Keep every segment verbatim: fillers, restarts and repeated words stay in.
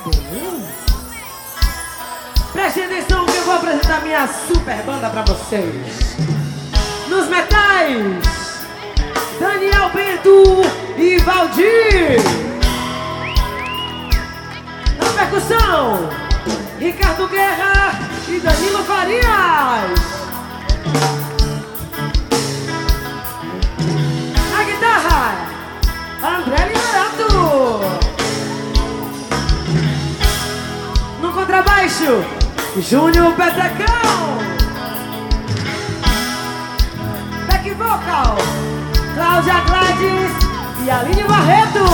Preste atenção que eu vou apresentar minha super banda pra vocês. Nos metais, Daniel Bento e Valdir. Na percussão, Ricardo Guerra e Danilo Farias. Na guitarra, André Liberato. No contrabaixo, Júnior Petecão. Back vocal, Cláudia Gladys e Aline Barreto.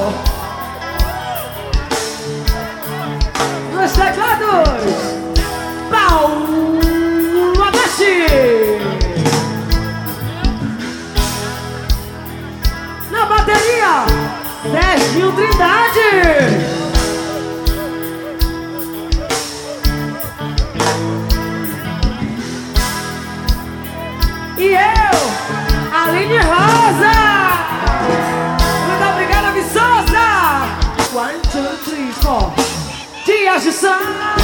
Nos teclados, Paulo Adachi. Na bateria, Serginho Trindade. E eu, Aline Rosa. Muito obrigada, Viçosa. One, two, three, four. Dias de São.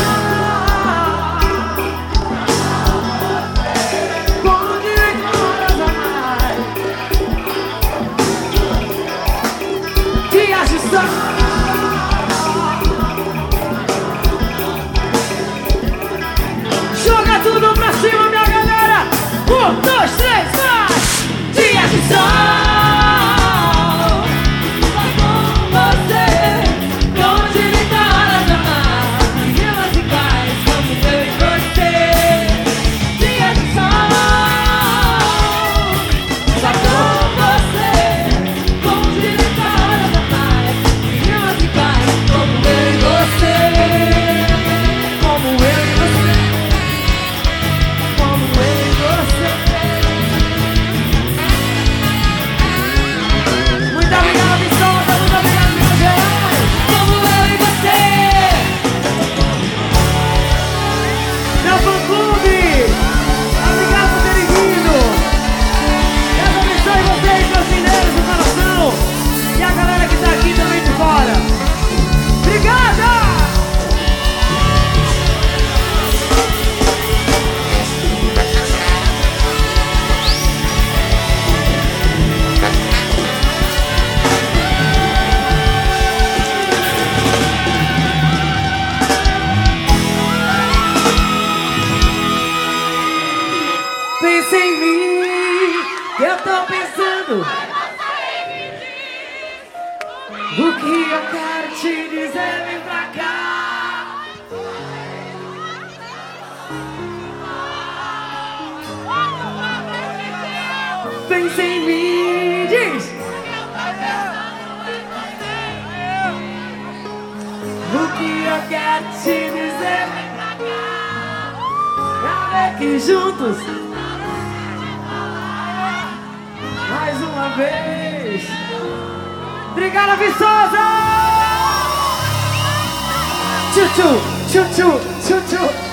Com direito a horas a mais. Dias de São. Joga tudo pra cima, minha galera. Um, dois, três, vai! Dias de sol, só com você, com direito a horas a mais, rimas iguais como eu e você. Dias de sol, só com você, com direito a horas a mais, rimas iguais como eu e você. Como eu e você. Como eu e você. Muito obrigado, Viçosa. Muito obrigado, Minas Gerais. Como eu e você. Meu fã-clube, obrigado por terem vindo. Deus abençoe vocês, meus mineiros do coração. E a galera que tá aqui também de fora. Obrigada! Pensa em mim, eu tô pensando o que eu quero te dizer, vem pra cá. Pensa em mim, diz. O que eu quero te dizer, vem pra cá. Pra ver que juntos mais uma vez. Obrigada, Viçosa! Tchu-tchu, tchu-tchu, tchu-tchu.